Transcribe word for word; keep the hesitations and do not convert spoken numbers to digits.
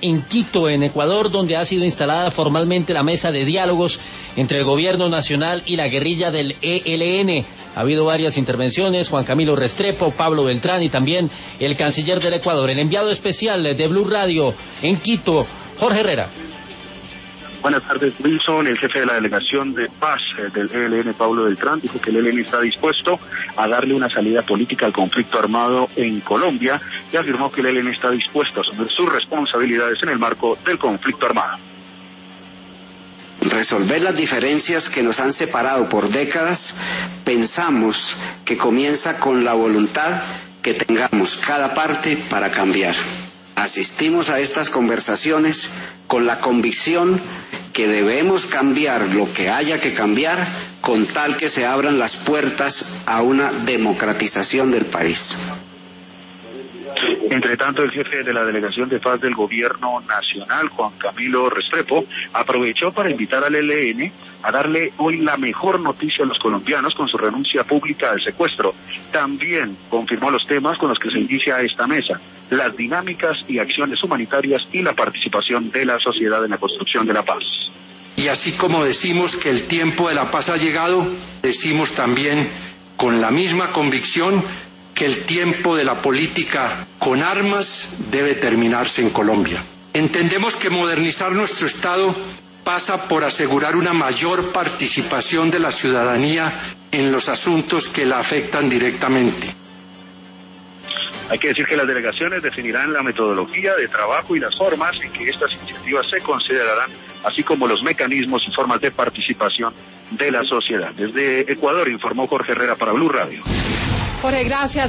en Quito, en Ecuador, donde ha sido instalada formalmente la mesa de diálogos entre el gobierno nacional y la guerrilla del E L N. Ha habido varias intervenciones, Juan Camilo Restrepo, Pablo Beltrán y también el canciller del Ecuador. El enviado especial de Blue Radio en Quito, Jorge Herrera. Buenas tardes, Wilson. El jefe de la delegación de paz del E L N, Pablo Beltrán, dijo que el E L N está dispuesto a darle una salida política al conflicto armado en Colombia y afirmó que el E L N está dispuesto a asumir sus responsabilidades en el marco del conflicto armado. Resolver las diferencias que nos han separado por décadas, pensamos que comienza con la voluntad que tengamos cada parte para cambiar. Asistimos a estas conversaciones con la convicción que debemos cambiar lo que haya que cambiar con tal que se abran las puertas a una democratización del país. Entre tanto, el jefe de la Delegación de Paz del Gobierno Nacional, Juan Camilo Restrepo, aprovechó para invitar al E L N a darle hoy la mejor noticia a los colombianos con su renuncia pública al secuestro. También confirmó los temas con los que se inicia esta mesa, las dinámicas y acciones humanitarias y la participación de la sociedad en la construcción de la paz. Y así como decimos que el tiempo de la paz ha llegado, decimos también con la misma convicción que el tiempo de la política con armas debe terminarse en Colombia. Entendemos que modernizar nuestro Estado pasa por asegurar una mayor participación de la ciudadanía en los asuntos que la afectan directamente. Hay que decir que las delegaciones definirán la metodología de trabajo y las formas en que estas iniciativas se considerarán, así como los mecanismos y formas de participación de la sociedad. Desde Ecuador informó Jorge Herrera para Blue Radio. Jorge, gracias.